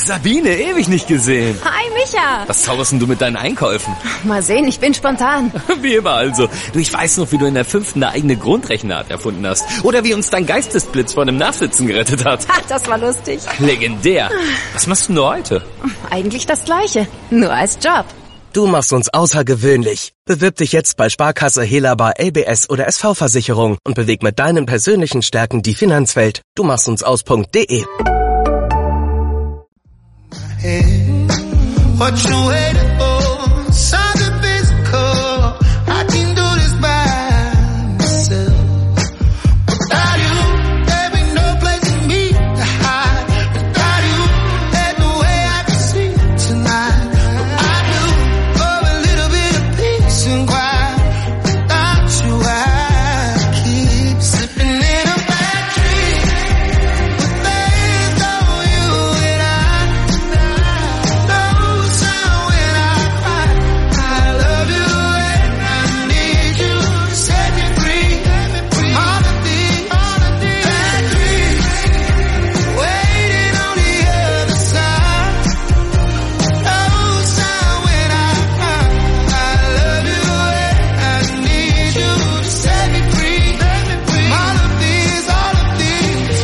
Sabine, ewig nicht gesehen. Hi, Micha. Was zauberst denn du mit deinen Einkäufen? Mal sehen, ich bin spontan. Wie immer also. Du, ich weiß noch, wie du in der 5. eine eigene Grundrechenart erfunden hast. Oder wie uns dein Geistesblitz vor dem Nachsitzen gerettet hat. Ha, das war lustig. Legendär. Was machst du heute? Eigentlich das Gleiche, nur als Job. Du machst uns außergewöhnlich. Bewirb dich jetzt bei Sparkasse, Helaba, LBS oder SV-Versicherung und beweg mit deinen persönlichen Stärken die Finanzwelt. Du machst uns aus.de. What you waiting for? Something physical. I can do this by myself. Without you, there ain't no place for me to hide. Without you, there's no way I can sleep tonight. I do for a little bit of peace and quiet. Without you, I keep slipping in a bad dream. But there's no you and I. No sound when I cry. I love you and I need you to set me free. All of these bad dreams waiting on the other side. No sound when I cry. I love you and I need you to set me free. All of these bad dreams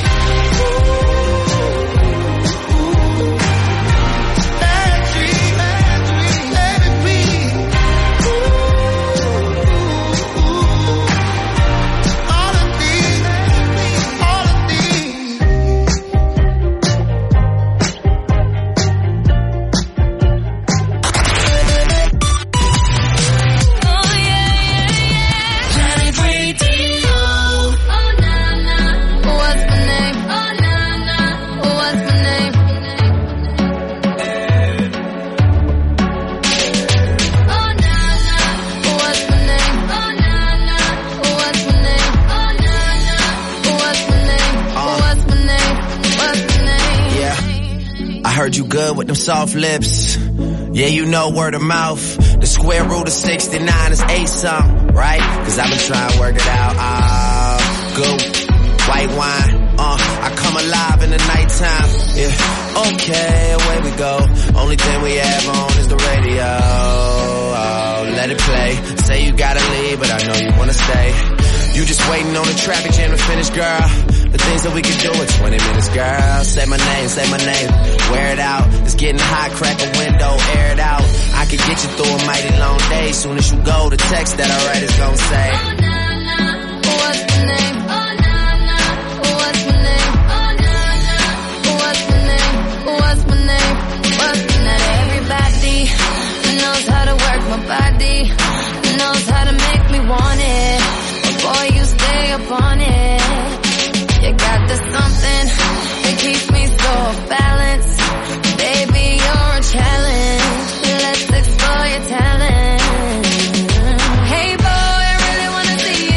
let it be. All of these. Planet Radio. Oh na na, what's my name? Oh na na, what's my name? Oh na na, what's my name? Oh na na, what's my name? Oh na na, what's my name? What's my name? What's my name? Yeah, I heard you good with them soft lips. Yeah, you know word of mouth. The square root of 69 is 8-something, right? Cause I've been trying to work it out. Good white wine. I come alive in the nighttime. Yeah, okay, away we go. Only thing we have on is the radio. Oh, let it play. Say you gotta leave, but I know you wanna stay. You just waiting on the traffic jam to finish, girl. The things that we can do in 20 minutes, girl. Say my name, wear it out. It's getting hot, crack a window, air it out. I could get you through a mighty long day. Soon as you go, the text that I write is gonna say, Oh na na, what's my name? Oh na na, what's my name? Oh na na, what's my name? What's my name? What's my name? Everybody knows how to work my body, knows how to make me want it. But boy, you stay up on it. You got this something that keeps me so balanced. Baby, you're a challenge. Let's explore your talent. Hey boy, I really wanna see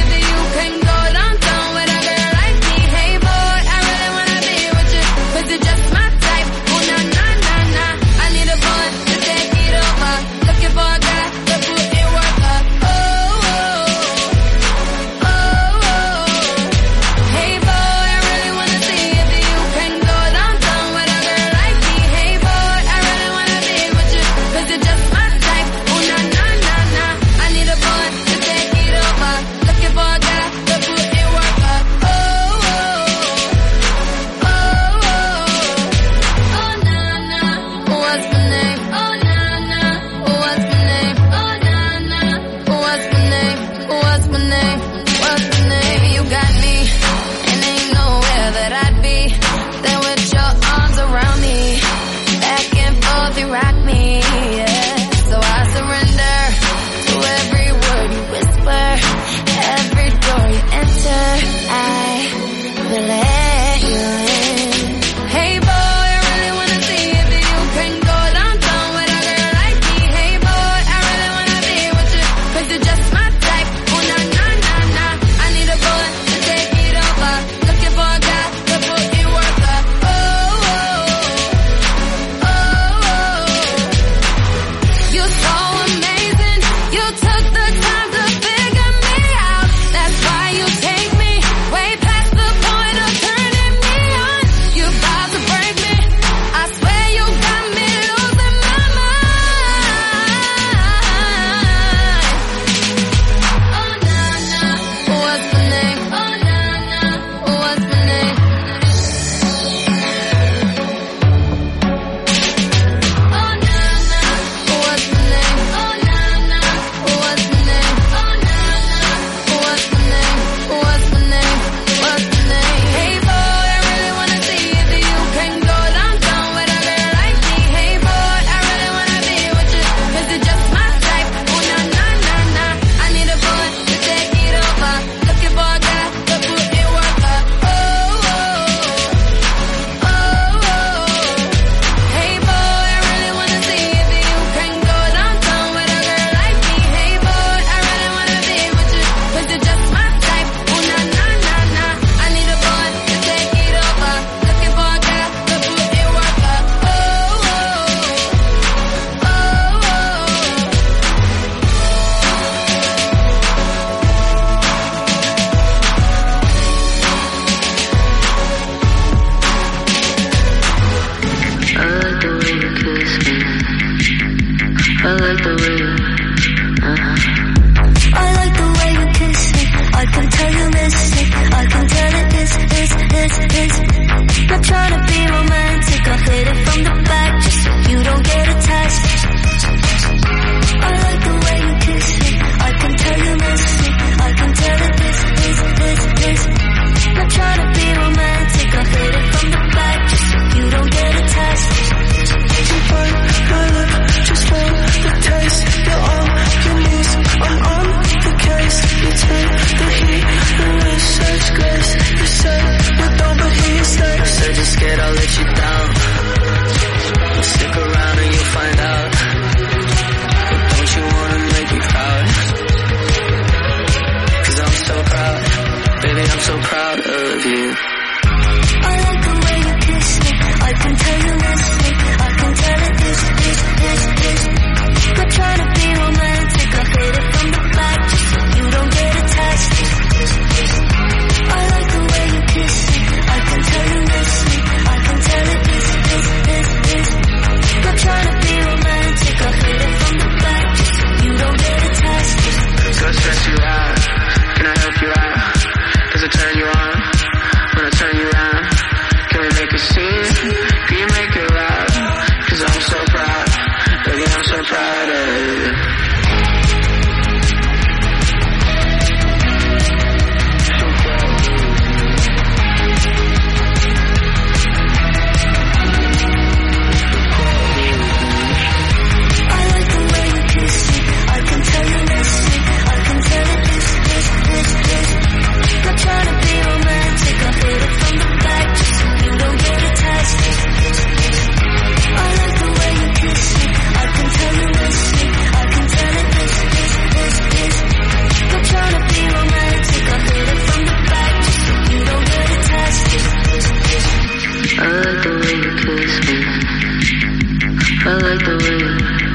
I like the way.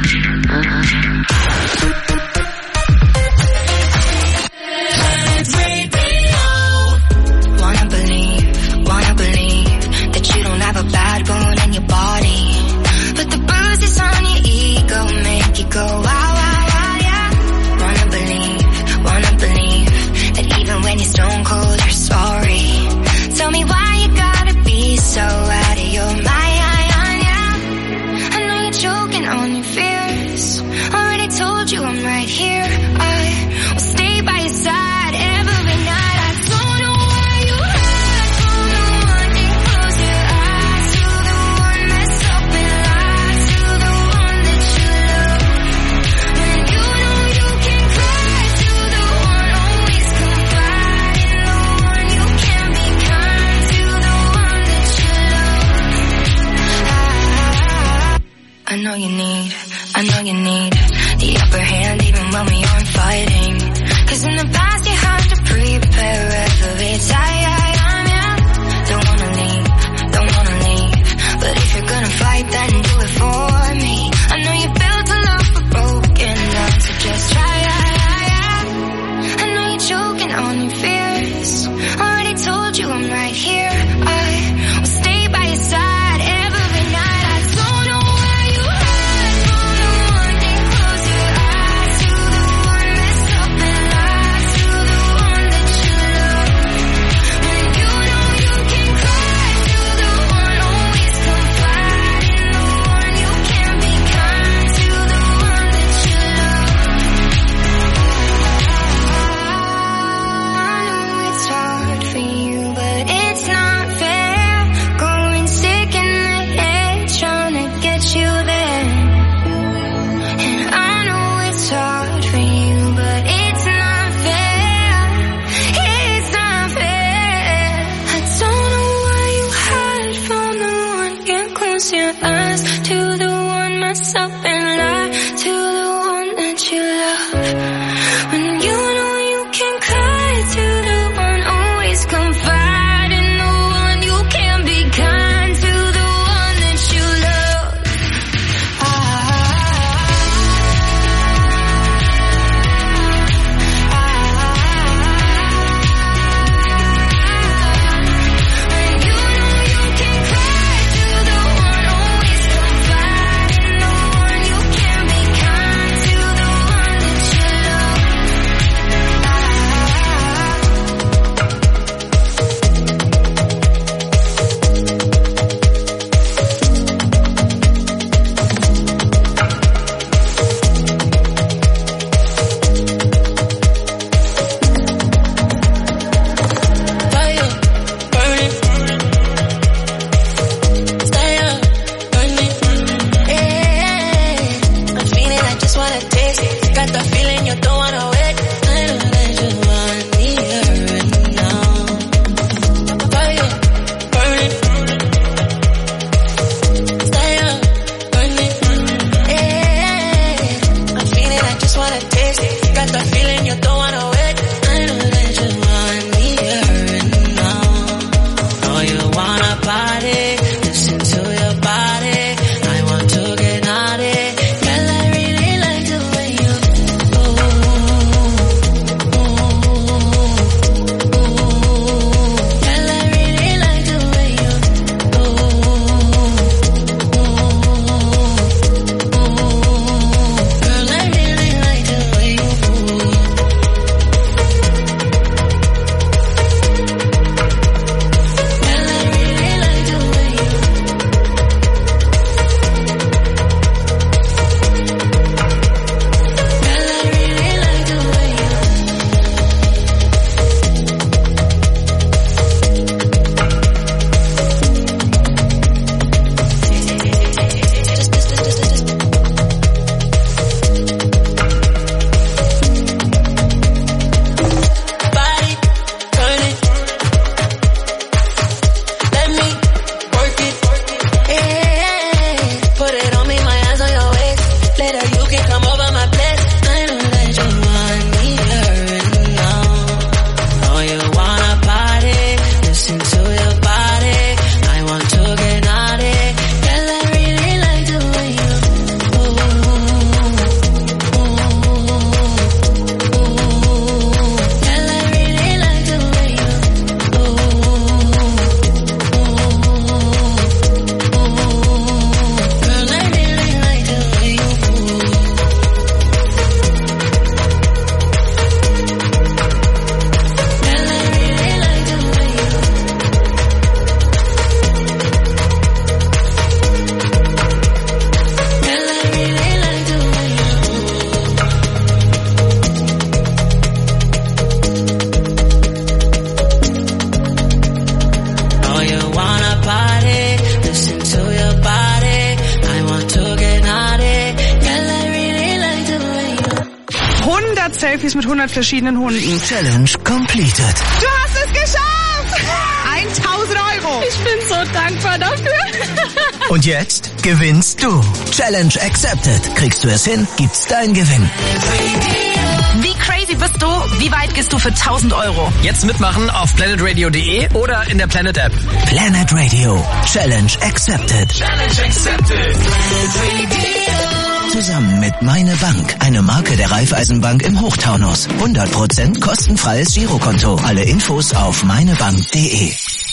Wanna believe that you don't have a bad bone in your body, but the bruises on your ego make you go wow, wow, wow, yeah. Wanna believe that even when you're stone cold, you're sorry. Tell me why you gotta be so out of your mind, yeah. I know you're choking on your fears. Already told you I'm right here. I will stay by your side every night. I don't know why you hide from the one that close your eyes to the one that's up and lies to the one that you love. When you know you can cry to the one always confide in the one you can be kind to the one that you love. I know you need the upper hand even when we aren't fighting. 'Cause in the past you had to prepare every time, yeah. Don't wanna leave, but if you're gonna fight then do it for me. I know you built a love for broken down, so just try, yeah. I know you're choking on your fears. Already told you I'm right here. I will stay by your side every night. I don't know why you hide from the one that close your eyes to the one that's up and lies to the one that you love. When you know you can cry to the one always confide in the one you can be kind to the one that you love. I know it's hard for you, but it's not fair. Going sick in the head, trying to get you there. And I know it's hard for you, but it's not fair. It's not fair. I don't know why you hide from the one. Can't close your eyes to the one mess up and lie to the one that you love. When you know you can cry to the one, always confide in the one you can be kind to the one that you love. When you know you can cry to the one, always confide in the one you Selfies mit 100 verschiedenen Hunden. Challenge completed. Du hast es geschafft! 1000 Euro. Ich bin so dankbar dafür. Und jetzt gewinnst du. Challenge accepted. Kriegst du es hin, gibt's dein Gewinn. Wie crazy bist du? Wie weit gehst du für 1000 Euro? Jetzt mitmachen auf planetradio.de oder in der Planet App. Planet Radio. Challenge accepted. Challenge accepted. Zusammen mit Meine Bank, eine Marke der Raiffeisenbank im Hochtaunus. 100% kostenfreies Girokonto. Alle Infos auf meinebank.de.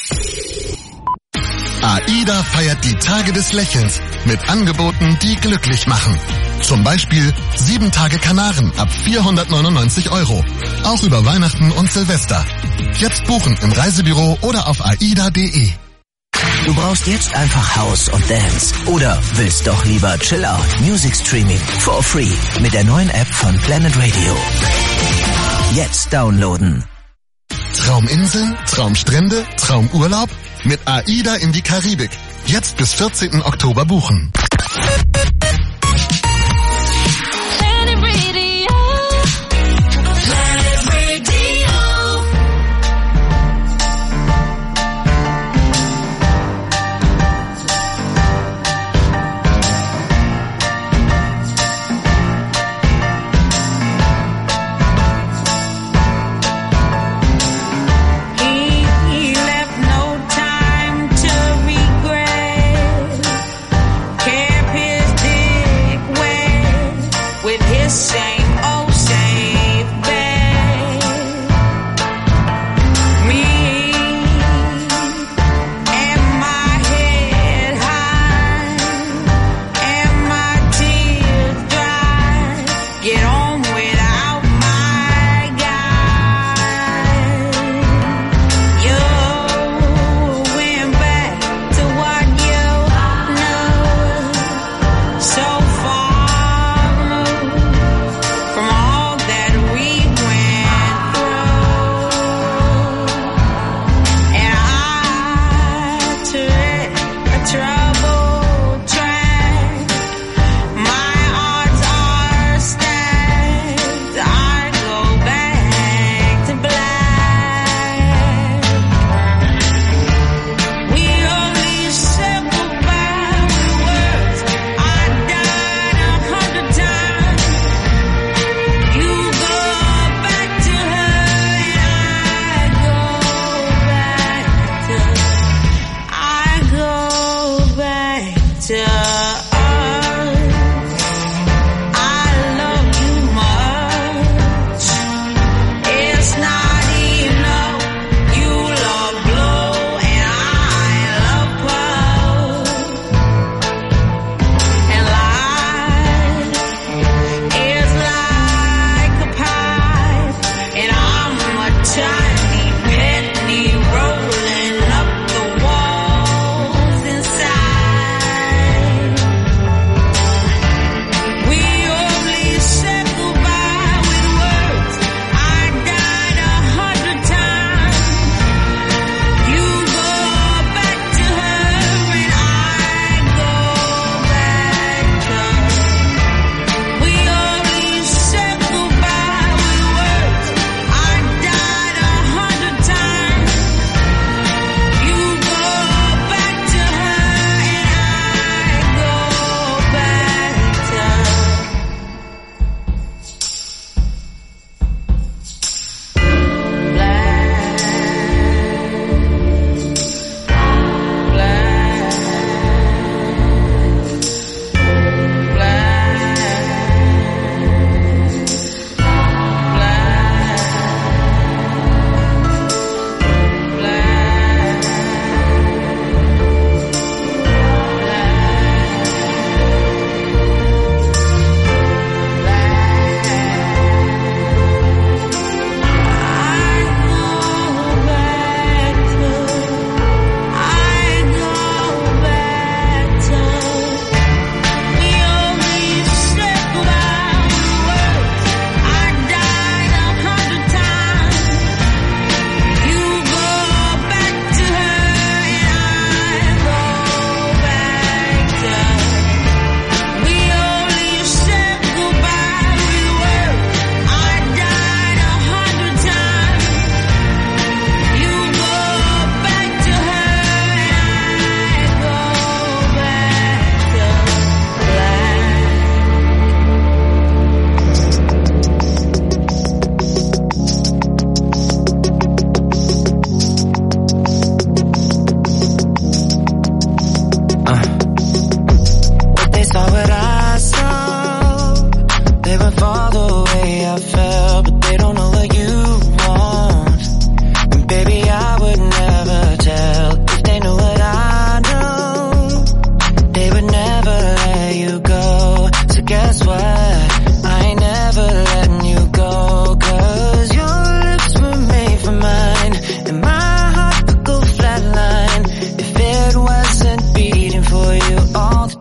AIDA feiert die Tage des Lächelns mit Angeboten, die glücklich machen. Zum Beispiel 7 Tage Kanaren ab 499 €. Auch über Weihnachten und Silvester. Jetzt buchen im Reisebüro oder auf aida.de. Du brauchst jetzt einfach House und Dance. Oder willst doch lieber Chill Out, Music Streaming for free mit der neuen App von Planet Radio. Jetzt downloaden. Trauminseln, Traumstrände, Traumurlaub? Mit AIDA in die Karibik. Jetzt bis 14. Oktober buchen.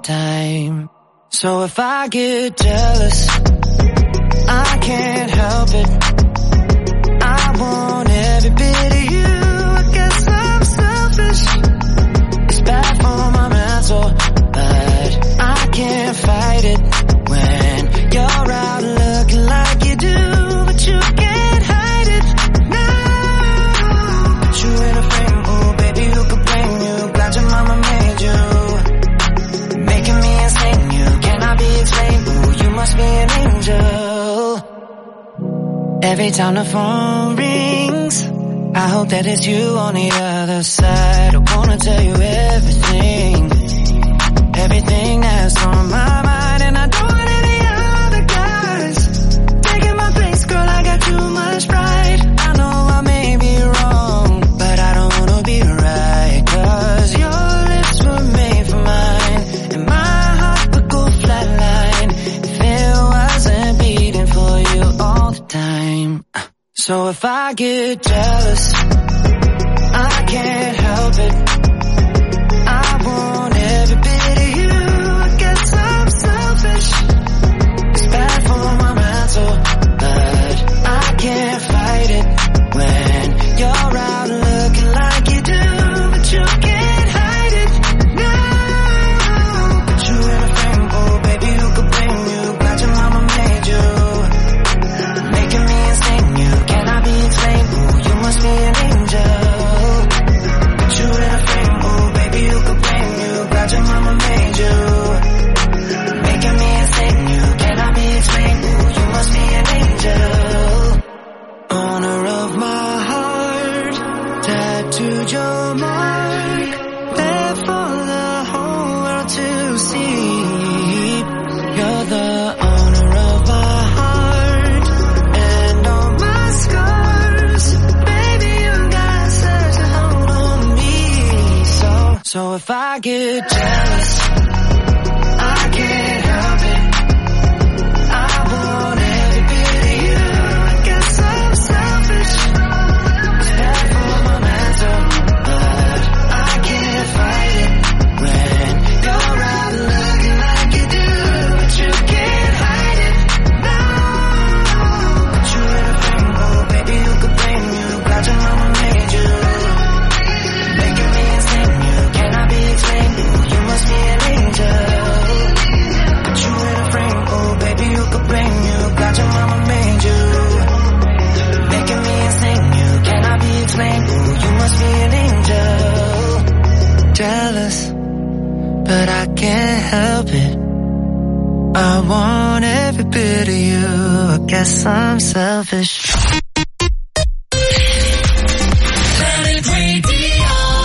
time. So if I get jealous, I can't help it. I want every bit of you. I guess I'm selfish. It's bad for my mental, but I can't fight it when you're out looking like you do, but you can't hide it now. Put you in a frame, oh baby, who could blame you? Glad your mama made you, making me insane. You cannot be explained. Ooh, you must be an angel. Every time the phone rings, I hope that it's you on the other side. I wanna tell you everything, everything that's on my mind. And I don't want any other guys taking my place, girl, I got too much pride. I know I may be wrong, but I don't wanna be right, 'cause your lips were made for mine, and my heart would go flatline if it wasn't beating for you all the time. So if I get jealous, I can't help it. I want every bit of you. I guess I'm selfish. It's bad for my mental, but I can't fight it when you're out looking like you do, but you can't hide it now. Put you in a frame, oh baby, who could blame you? Glad your mama made you, making me insane. You cannot be explained. Ooh, you must be an angel. Put you in a frame, oh baby, who could blame you? Glad your mama made you, making me insane. You cannot be explained. Ooh, you must be an angel. Owner of my heart, tattooed your mark, there for the whole world to see. You're the owner of my heart and all my scars. Baby, you got such a hold on me. So if I get jealous, I can't help it. I want every bit of you. I guess I'm selfish. It's bad for my mental, but I can't fight it when you're out looking like you do, but you can't hide it now. Put you in a frame, oh baby, who could blame you? Glad your mama made you, making me insane. You cannot be explained. Ooh, you must be an angel. Put you in a frame, oh baby, who could blame you? Glad your mama made you, making me insane. You cannot be explained. Ooh, you must be an angel. Jealous, but I can't help it. I want every bit of you. I guess I'm selfish. Planet Radio.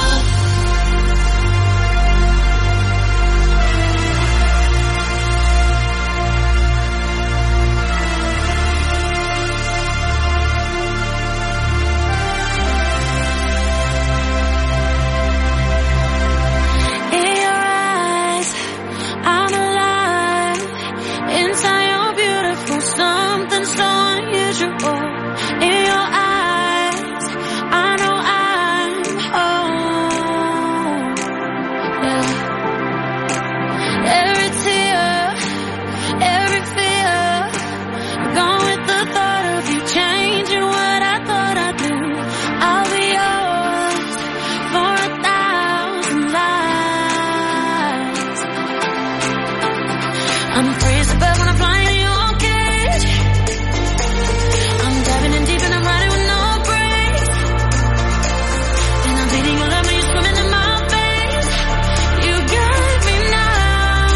In your eyes, I'm alive. Inside you're beautiful, something so unusual. In your eyes, I know I'm home. Yeah. Every tear, every fear, gone with the thought of you changing what I thought I'd do. I'll be yours for 1,000 lives. I'm free as a bird when I'm flying in your cage. I'm diving in deep and I'm riding with no brakes. And I'm beating your love when you're swimming in my face. You got me now.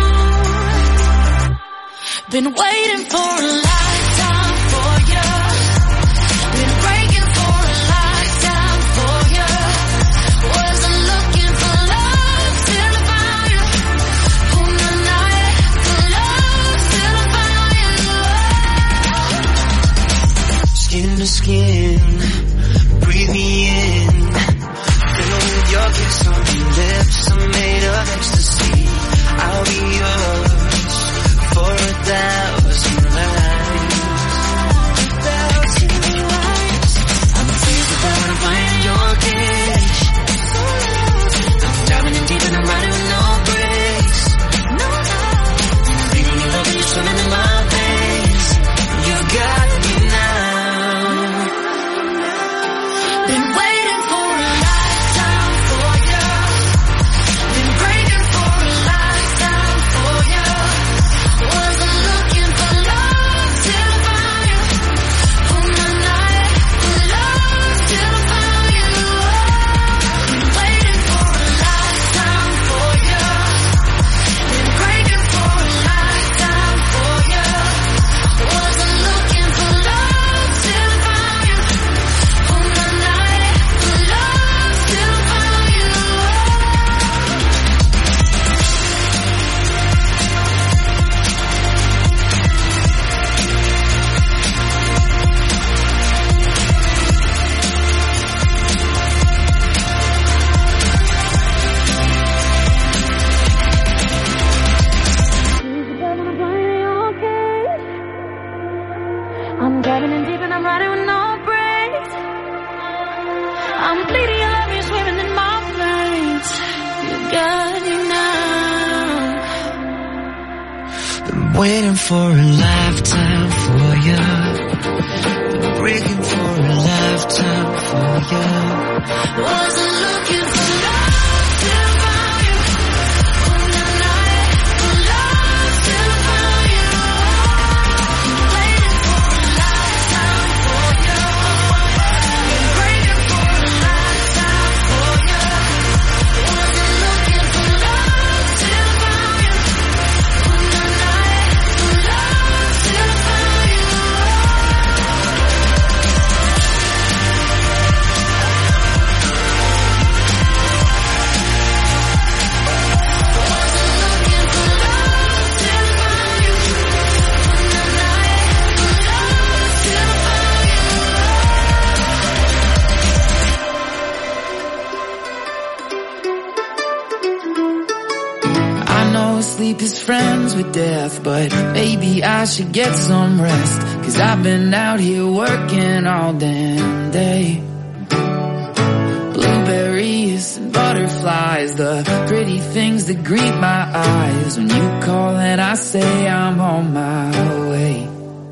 Been waiting for a lifetime for you. Been breaking for a lifetime for you. Wasn't looking for love till I found you. Oh, no, no, yeah. For love till I found you. Skin to skin, breathe me in. Fill with your kiss on your lips. I'm made of ecstasy. I'll be yours for 1,000 lives. Been waiting for a lifetime for you. Been breaking for a lifetime for you. Wasn't looking for love till I found you. On the night for love till I found you. Been waiting for a lifetime for you. Been breaking for a lifetime for you. Wasn't looking for love till I found you. On the night for love till I found you. Sleep is friends with death, but maybe I should get some rest, 'cause I've been out here working all damn day. Blueberries and butterflies, the pretty things that greet my eyes when you call and I say I'm on my way.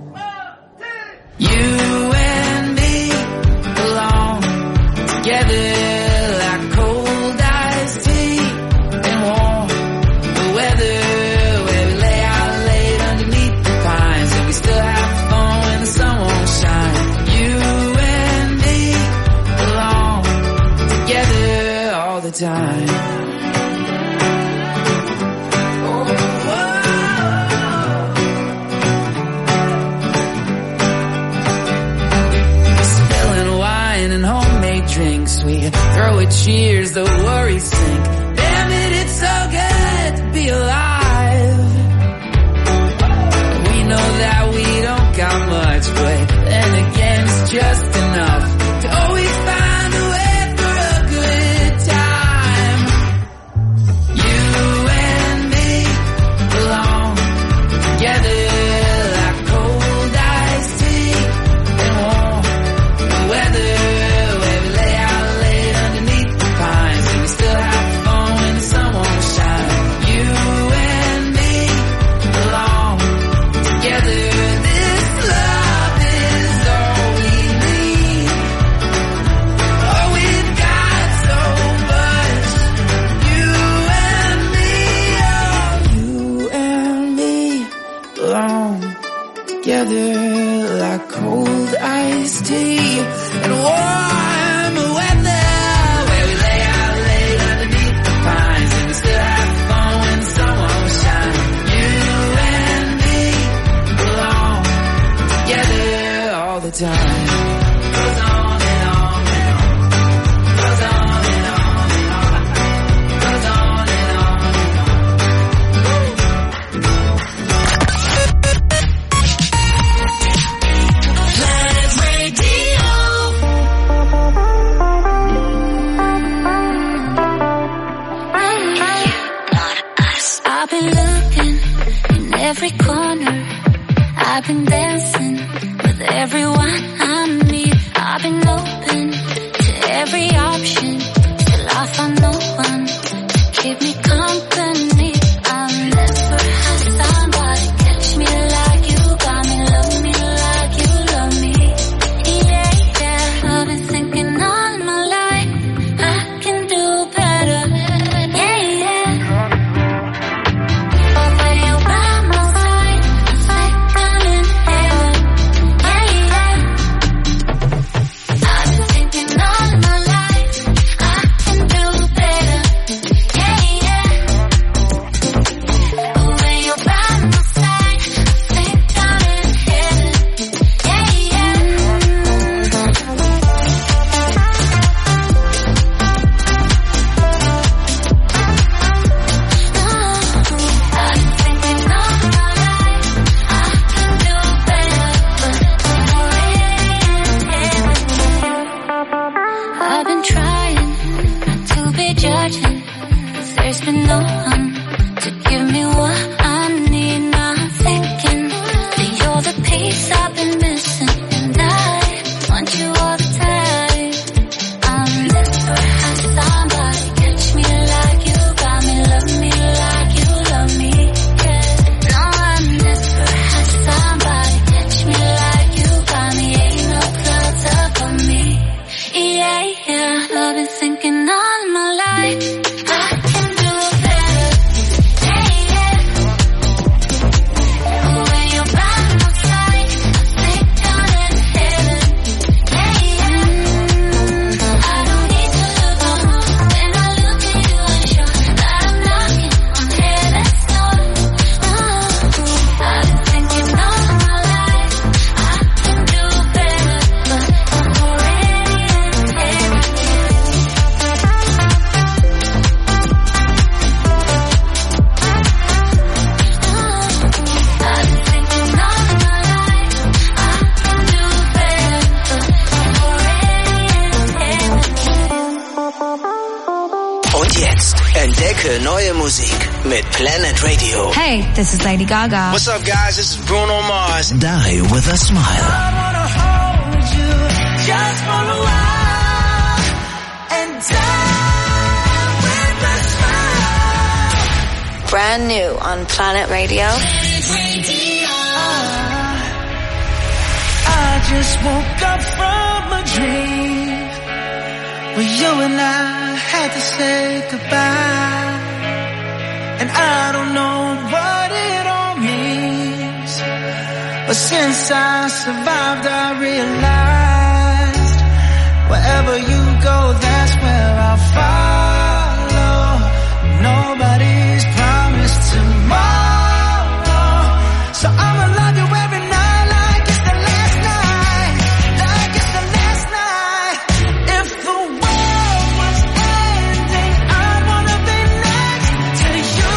You and me belong together like cold iced tea and warm weather, where we lay out late underneath the pines, and we still have fun when the sun won't shine. You and me belong together all the time. Spilling wine and homemade drinks, we throw a cheers, the worries sink. Damn it, it's so good to be alive. We know that we don't got much, but then again it's just enough to always find a way for a good time. You and me belong together like cold iced tea and warm weather, where we lay out late underneath the pines, and we still have fun when the sun won't shine. You and me belong together. This love is all we need. Oh, we've got so much. You and me, oh, you and me belong together like cold iced tea and warm weather, where we lay out late underneath the pines, and we still have fun when the sun won't shine. You and me belong together all the time. Goes on and on and on. Goes on and on and on. Goes on and on and Planet Radio. I've been looking in every corner. I've been dancing with everyone I meet. I've been open to every option till I find no one to keep me company. I'll never have somebody catch me like you got me, love me like you love me. Yeah, yeah, I've been thinking all my life I can do better. Yeah, yeah. But when you're by my side, it's like I'm in heaven. Yeah, yeah. I've been thinking all my life I can do better. Yeah, yeah. Kranke neue Musik mit Planet Radio. Hey, this is Lady Gaga. What's up, guys? This is Bruno Mars. Die with a Smile. I wanna hold you just for a while and die with a smile. Brand new on Planet Radio. I just woke up from a dream where you and I had to say goodbye, and I don't know what it all means, but since I survived I realized wherever you go, that's where I'll follow. Nobody's promised tomorrow, so I'ma love you every night like it's the last night, like it's the last night. If the world was ending, I'd wanna be next to you.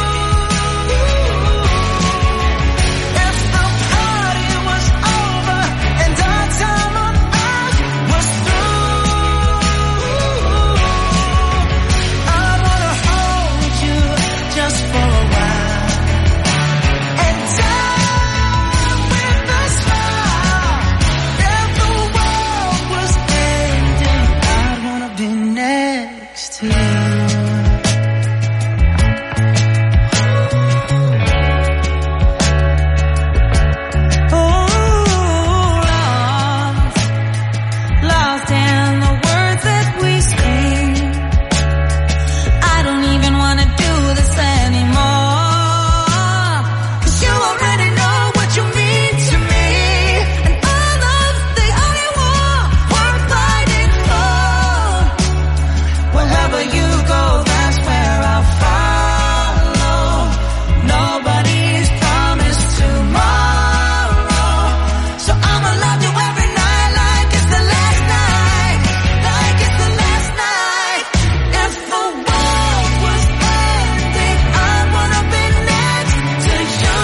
If the party was over and our time on earth was through, I'd wanna hold you just for a while and die with a smile. If the world was ending, I'd wanna be next to you. Lost in the words that we sing. I don't even wanna do this anymore, 'cause you already know what you mean to me, and all of the only war worth fighting for. Wherever you go, that's where I'll follow. Nobody's promised tomorrow, so I'ma love you every night like it's the last night, like it's the last night. If the world was ending, I'd wanna be next to you.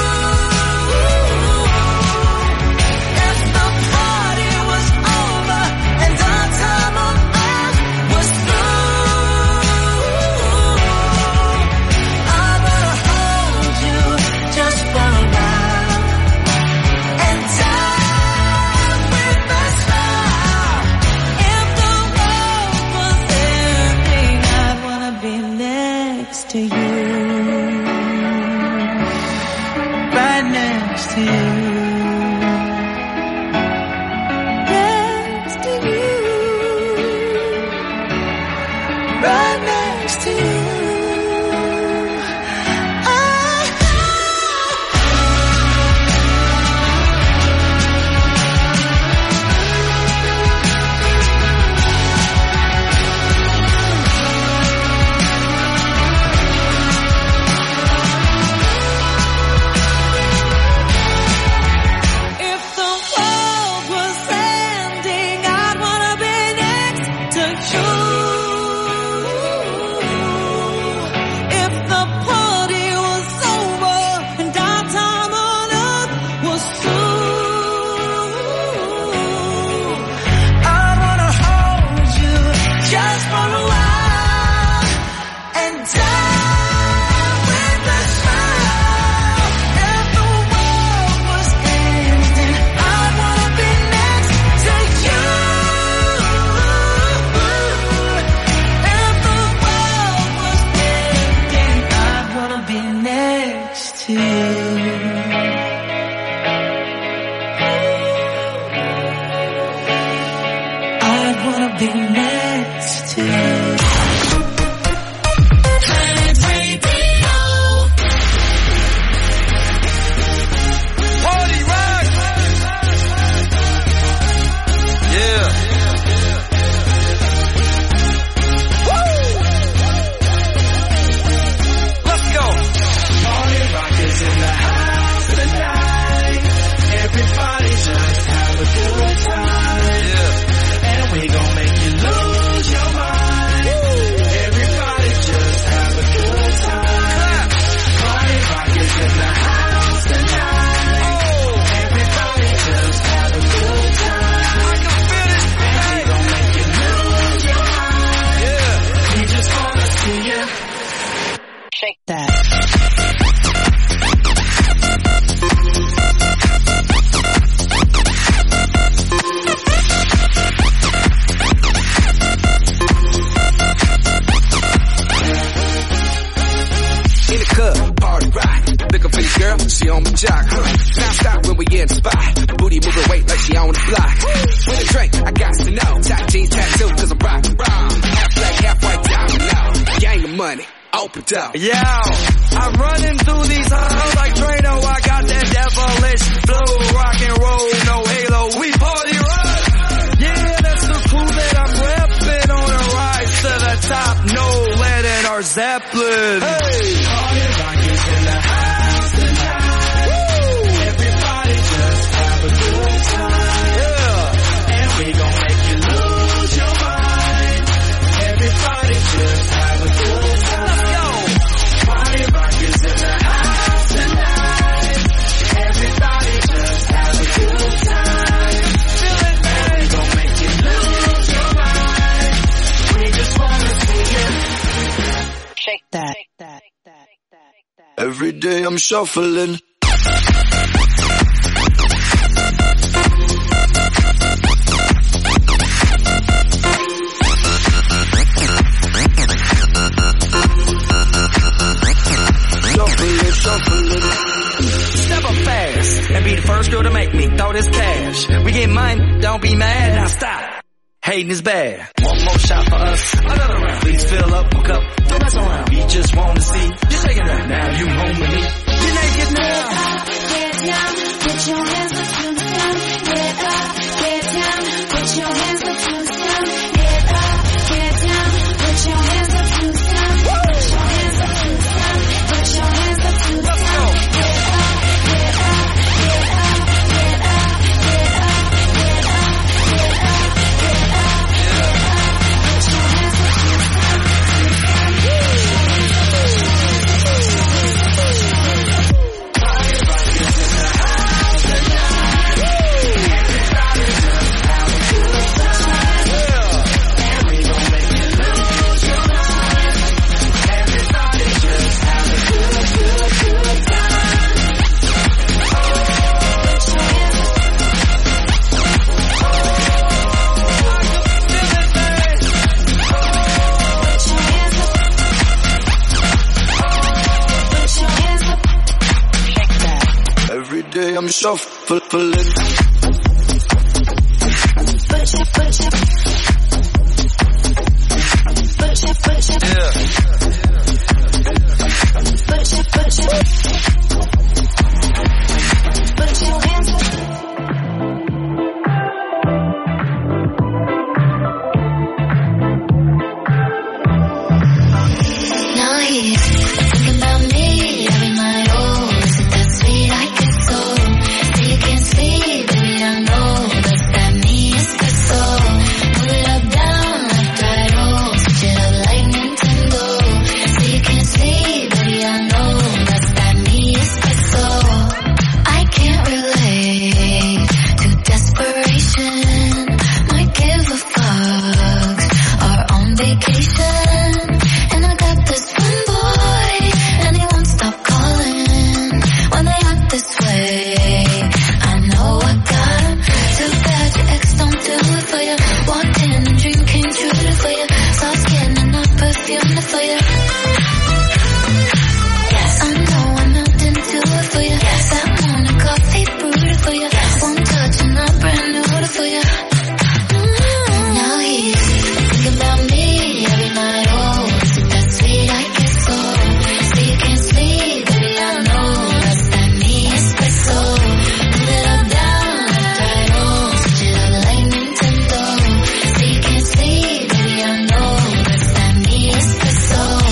If the party was over and our time on earth was through, I'd wanna hold you just for a while and die with a smile. If the world was ending, I'd wanna be next to you, right next to you, next to you, right next to you. If the world was ending, I'd wanna be next to you. If the party was over and our time on earth was through, I'd wanna hold you just for a while and die with a smile. If the world was ending, I'd wanna be next to you. If the world was ending, I'd wanna be next to you. I'd wanna be next to you. Planet Radio. Party rock! Yeah. Woo! Let's go! Party rock is in the house. girl, she on my jock. Now stop when we in the spot. Booty moving weight like she on the block. With a drink, I got to know. Tight jeans tattoo, cause I'm rockin' wrong. Half black, half white, diamond now. Gang of money, open up. Yo, I'm running through these halls like Drano. I got that devilish flow. Rock and roll, no halo. We party rock. Yeah, that's the crew that I'm reppin' on a rise to the top. No lead in our Zeppelin. Hey, party rock is in the house tonight. Woo! Everybody just have a good time. Yeah, and we gon' make you lose your mind. Everybody just have a good time. Let's go. Party rock is in the house tonight. Everybody just have a good time. Feel it, man. We gon' make you lose your mind. We just wanna see you shake that. Every day I'm shuffling. Step up fast and be the first girl to make me throw this cash. We get mine, don't be mad. Now stop. Hating is bad. One more shot for us. Another round. Please fill up a cup. Don't mess around. We just wanna see you shaking right now. You home with me. You're naked now. Get down, put your hands up to the sun. Get up, get down, put your hands up to the sun. Get up, get down, put your hands up to the sun. Put your hands up to the sun. Put your hands up to the sun. Get up, get up, get up, get up, get up, get up, get up, get up, get up. Put your hands up to the sun. Every day I'm shuffling. Now he's thinking about me every night. Oh, is it that sweet? I get so. So you can't sleep, baby, I know. That's that me espresso. Move it up, down, left, right, oh. Switch it up like Nintendo. So you can't sleep, baby, I know. That's that me espresso. I can't relate to desperation. Might give a fuck. Are on vacation. And I got this one boy, and he won't stop calling when they act this way. I know I got him. Too bad your ex don't do it for you. Walked in and dream came true for you. Soft skin and not perfume for you. Yes, I know I'm not into it for you. Yes, that morning coffee brewed for you. Yes, one touch and I'm brand new for you. Now he's thinking about me every night. Oh, is it that sweet? I get so. So you can't sleep, baby, I know. That's that me espresso. Move it up, down, left, right, oh. Switch it up like Nintendo. So you can't sleep, baby, I know. That's that me espresso.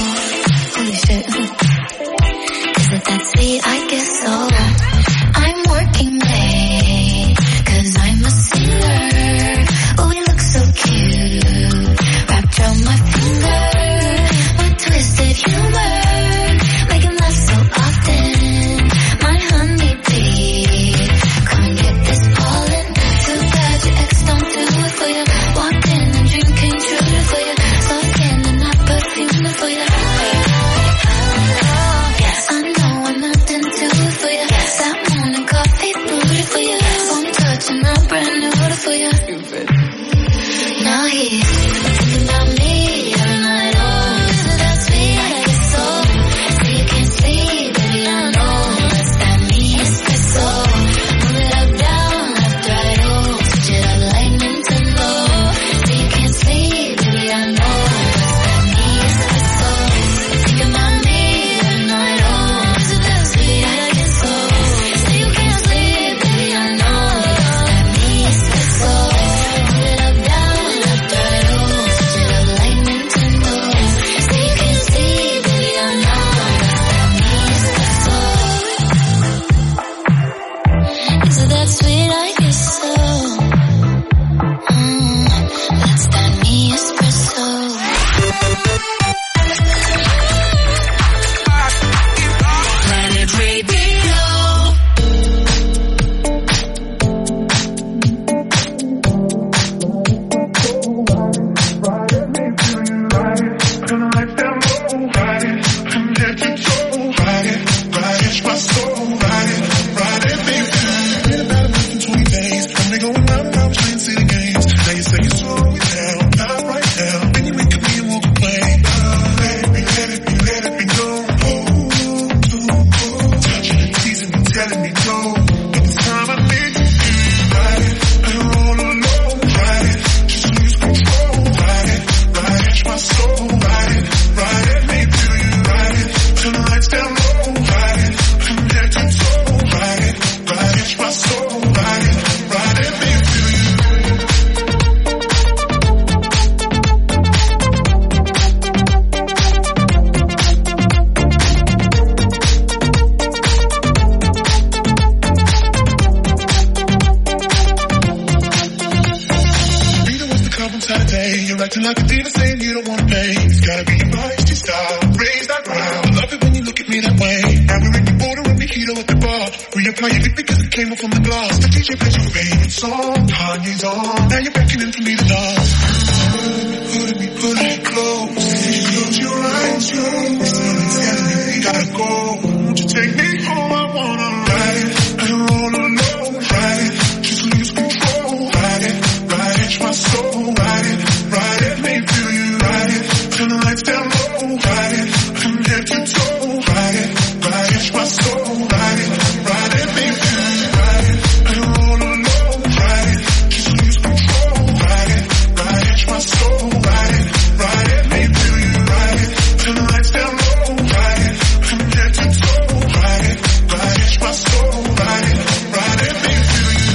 telling me no. But this time I think you ride it, and roll alone, ride it, just lose control, ride it, catch my soul, ride it, make me feel you, ride it, turn the lights down low, ride it, from head to toe, ride it, catch my soul, ride it, make me feel you. You're acting like a diva saying you don't wanna pay. It's gotta be your feisty style. Raise that ground. I love it when you look at me that way. Now we're in the border with mojito at the bar. Reapply your lip because it came off from the glass. The DJ plays your favorite song. Kanye's on. Now you're beckoning for me to dance. Put me close. Close your eyes, close. Telling me we gotta go. Won't you take me home? I wanna ride it and roll alone. Ride it, just lose control. Ride it, catch my soul. Ride it, make me feel you. Ride it, turn the lights down low. Ride it, from head to toe. Ride it, catch my soul. Ride it, make me feel you. Ride it, and roll alone. Ride it, just lose control. Ride it, catch my soul. Ride it, make me feel you. Ride it, turn the lights down low. Ride it, from head to toe. Ride it, catch my soul. Ride it, make me feel you.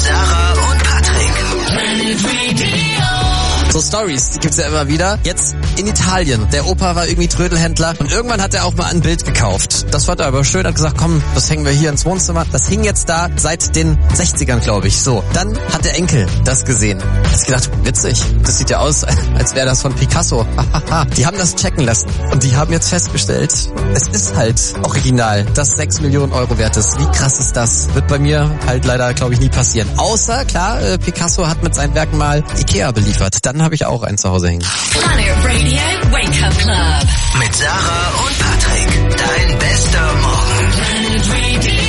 Stories, die gibt's ja immer wieder. Jetzt in Italien. Der Opa war irgendwie Trödelhändler und irgendwann hat er auch mal ein Bild gekauft. Das fand er aber schön, hat gesagt, komm, das hängen wir hier ins Wohnzimmer. Das hing jetzt da seit den 60ern, glaube ich. So, dann hat der Enkel das gesehen. Hat sich gedacht, witzig, das sieht ja aus, als wäre das von Picasso. Die haben das checken lassen und die haben jetzt festgestellt, es ist halt original, das 6 Millionen Euro wert ist. Wie krass ist das? Wird bei mir halt leider, glaube ich, nie passieren. Außer, klar, Picasso hat mit seinen Werken mal Ikea beliefert. Dann habe ich auch einen zu Hause hängen. Planet Radio Wake Up Club. Mit Sarah und Patrick. Dein bester Morgen. Planet Radio.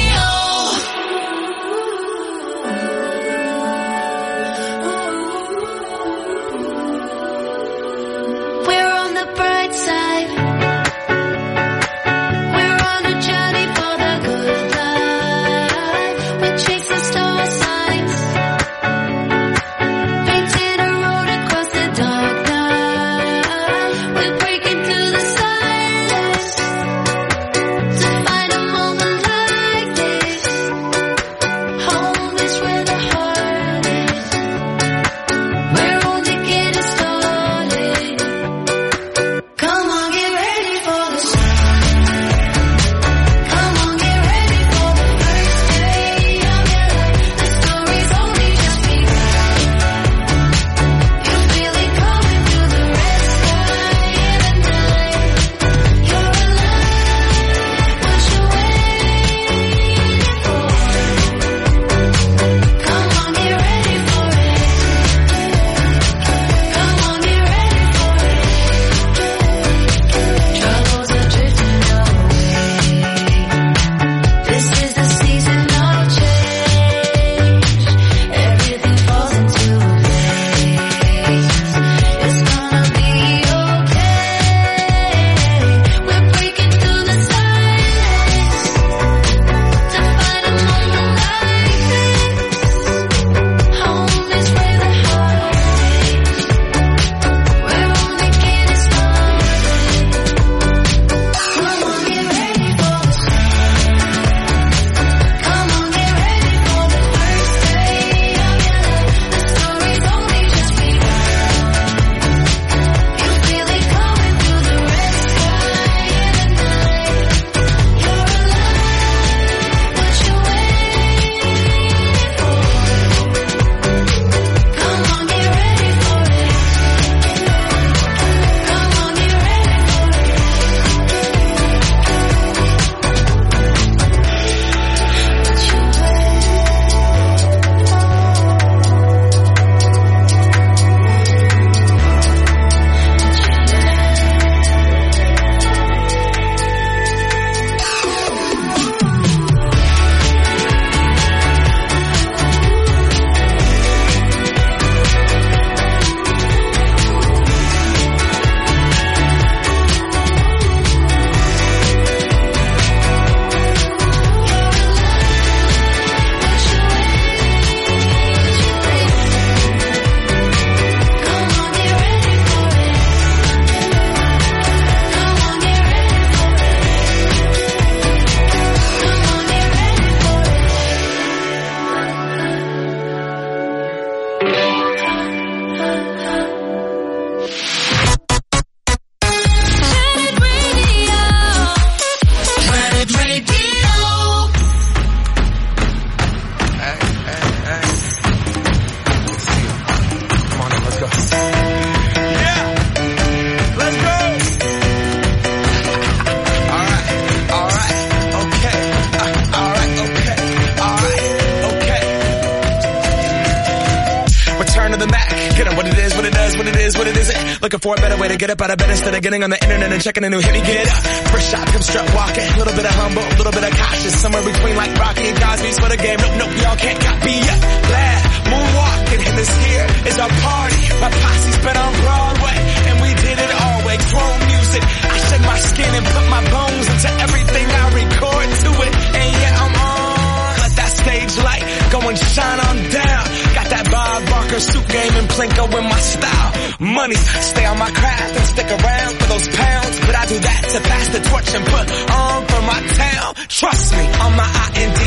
Looking for a better way to get up out of bed instead of getting on the internet and checking a new hit. Me get up, first shot, come strut walking. A little bit of humble, a little bit of cautious. Somewhere between like Rocky and Cosby's for the game. Nope, y'all can't copy yet. Glad moonwalking, and this here is our party. My posse's been on Broadway, and we did it all way. Grown music, I shed my skin and put my bones into everything I record to it. And yeah, I'm on. Let that stage light go and shine on down. Got that Bob Barker suit game and Plinko in my style. Money, stay on my craft and stick around for those pounds. But I do that to pass the torch and put on for my town. Trust me, on my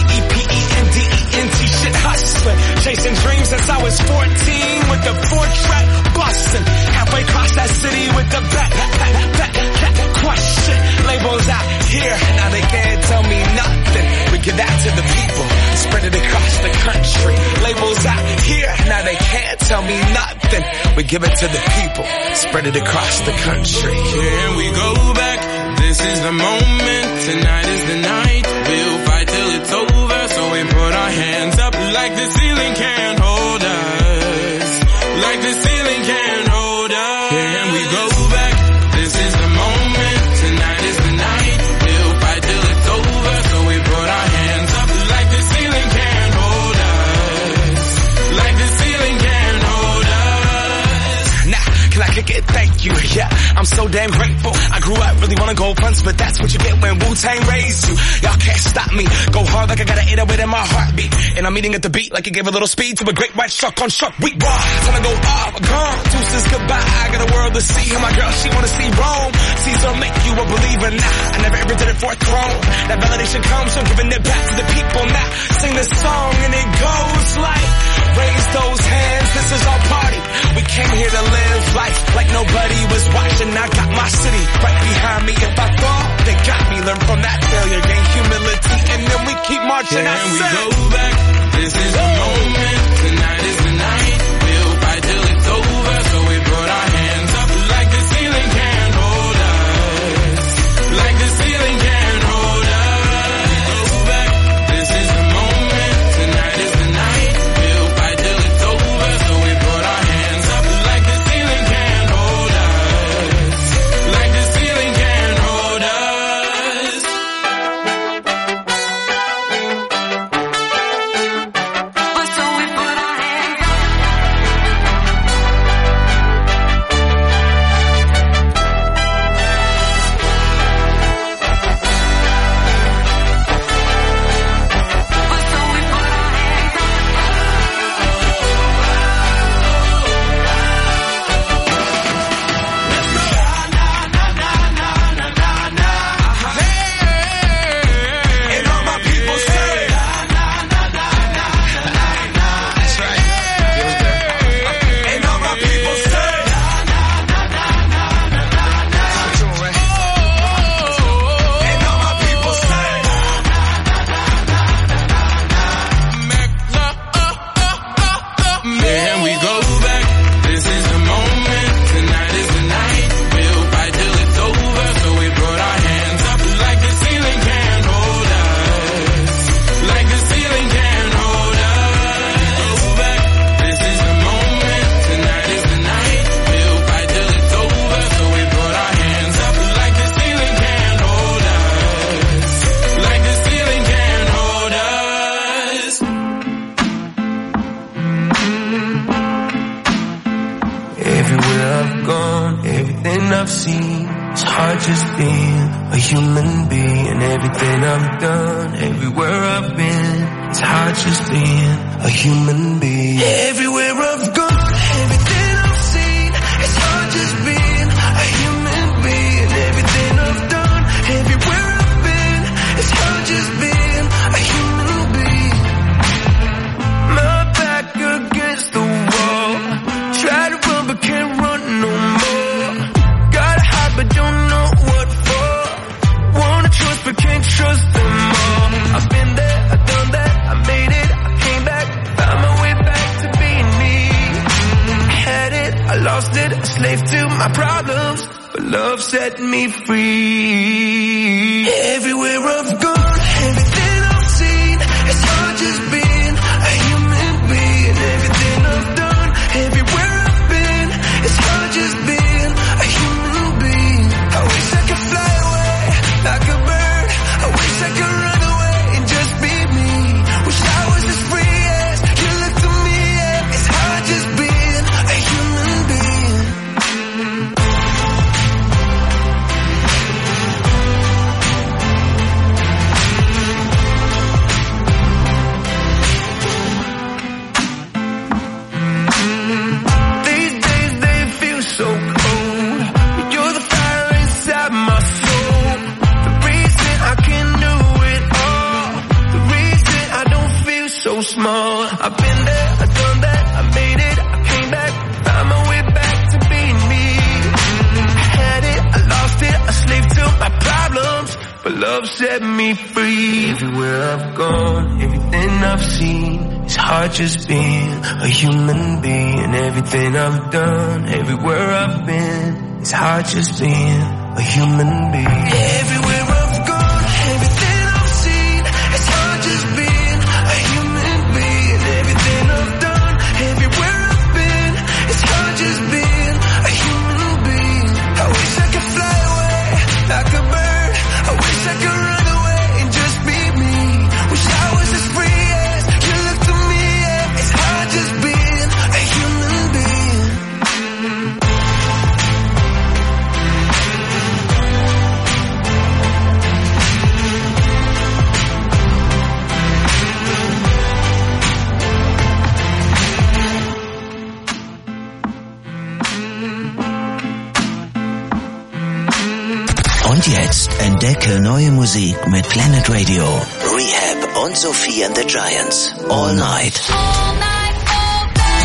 INDEPENDENT shit hustling. Chasing dreams since I was 14 with the 4-track bustin'. Halfway across that my city with the back question. Labels out here, now they can't tell me nothing. We give that to the people, spread it across the country. Labels out here, now they can't tell me nothing. We give it to the people, spread it across the country. Here we go back, this is the moment, tonight is the night. We'll fight till it's over, so we put our hands up like the ceiling can't hold us. Like the ceiling can't hold us. Here we go back, this is the moment, tonight is the night. We'll fight till it's over, so we put our hands up like the ceiling can't hold us. Like the ceiling can't hold us. Now, can I kick it? Thank you, yeah, I'm so damn grateful. I grew up really wanna go fronts, but that's what you get when Wu-Tang raised you. Y'all can't stop me, go hard like I got an 808 in my heartbeat. And I'm eating at the beat like it gave a little speed to a great white shark on shark week. Raw, time to go off, gone, deuces goodbye. I got a world to see, and my girl, she wanna see Rome. Caesar make you a believer, nah, I never ever did it for a throne. That validation comes from giving it back to the people. Now, sing this song and it goes like, raise those hands, this is our party. We came here to live life like nobody was watching. I got my city right behind me. If I fall, they got me. Learn from that failure, gain humility, and then we keep marching. Can we go back? This is the moment, tonight is the night. We'll fight till it's over, so we put our hands up like the ceiling can't hold us. Like the ceiling can't hold us. Go back, this is the moment, tonight is the night. We'll fight till it's over, so we put our hands up like the ceiling can't hold us. Like the ceiling can't hold us. I've seen. It's hard just being a human being. Everything I've done, everywhere I've been. It's hard just being a human being. Everywhere I've gone, everything I've seen. It's hard just being a human being. Everything I've done, everywhere I've been. It's hard just being a human being. My back against the wall. Try to run but can't run no more. Gotta hide but don't know what for. Wanna trust but can't trust them all. I've been there, I've done that, I made it, I came back, found my way back to being me. I had it, I lost it, a slave to my problems, but love set me free. Everywhere I've gone, everything I've seen, it's hard just being a human being. Everything I've done, everywhere I've been, it's hard just being a human being. I wish I could fly away like a bird. I wish I could run away and just be me. Wish I was as free as you look to me. Yeah. It's hard just being a human being. These days they feel so cold, but you're the fire inside my soul. The reason I can do it all, the reason I don't feel so small. I've been there, I've done that, I made it, I came back, found my way back to being me. but love set me free. Everywhere I've gone, everything I've seen, it's hard just being a human being. Everything I've done, everywhere I've been, it's hard just being a human being. Everywhere I've gone, everything I've seen, it's hard just being a human being. Everything I've done, everywhere I've been, it's hard just being a human being. I wish I could fly away like a bird. I wish I could run away and just be me. Wish I was as free as you look to me. Yeah. It's hard just being a human being. Und jetzt entdecke neue Musik mit Planet Radio. Rehab und Sophie and the Giants. All Night. All night, all day.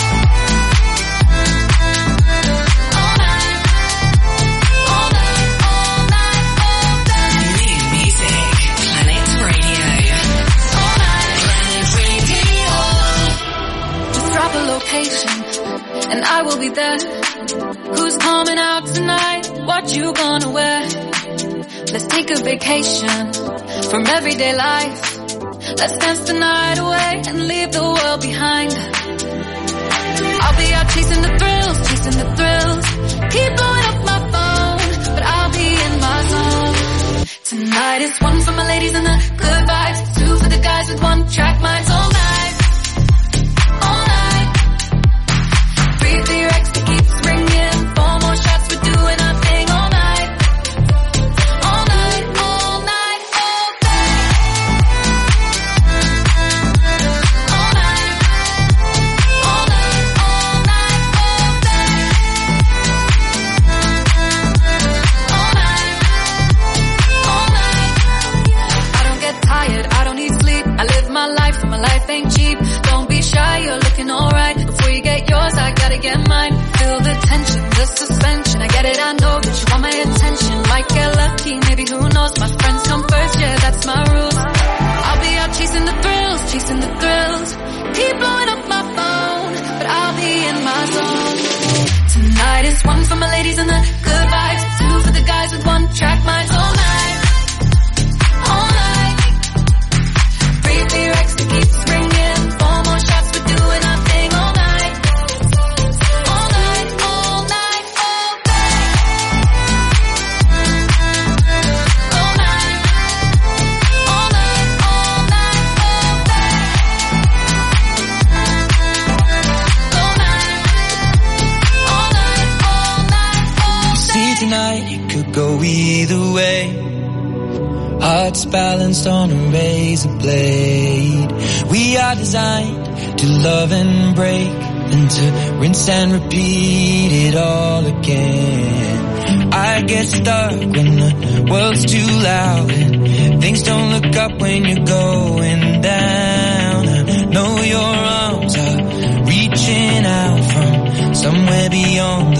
All night. All night, all night, all day. New music. Planet Radio. All night. Planet Radio. Just drop a location and I will be there. Who's coming out tonight? What you gonna wear? Let's take a vacation from everyday life. Let's dance the night away and leave the world behind. I'll be out chasing the thrills, chasing the thrills. Keep blowing up my phone, but I'll be in my zone. Tonight is one for my ladies and the good vibes, two for the guys with one track minds. All night, all night. Three for your ex that keeps ringing. Four more shots, we're doing our thing all night. All night, all night, all day. All night, all night, all night, all day. All night, all night. I don't get tired, I don't need sleep. I live my life and my life ain't cheap. Don't be shy, you're looking alright. Before you get yours, I gotta get mine. Feel the tension, the suspension. I get it, I know that you want my attention. Might get lucky, maybe who knows. My friends come first, yeah, that's my rules. I'll be out chasing the thrills, chasing the thrills. Keep blowing up my phone, but I'll be in my zone. Tonight is one for my ladies and the good vibes, two for the guys with one track minds. All night, all night. Three for your ex that keeps ringing. Four more shots, we're doing our thing all night. All night, all night, all day. All night, all night, all night, all day. All night, all night, all night, all day. See, tonight it could go either way. Hearts balanced on a razor blade. We are designed to love and break, and to rinse and repeat it all again. I get stuck when the world's too loud and things don't look up when you're going down. I know your arms are reaching out from somewhere beyond